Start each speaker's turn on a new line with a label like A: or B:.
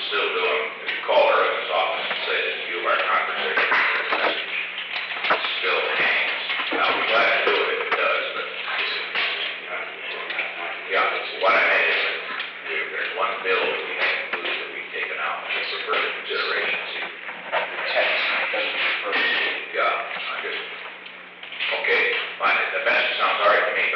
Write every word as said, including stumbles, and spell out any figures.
A: still doing, if you call her in his office and say that you of our conversation, the message still hangs. I'll be glad to do it if it does, but, yeah, what I meant is that we- there's one bill that we have included that we've taken out, and it's for further consideration, see.
B: The text doesn't refer to.
A: Yeah, I just, okay, fine, the message sounds all right to me.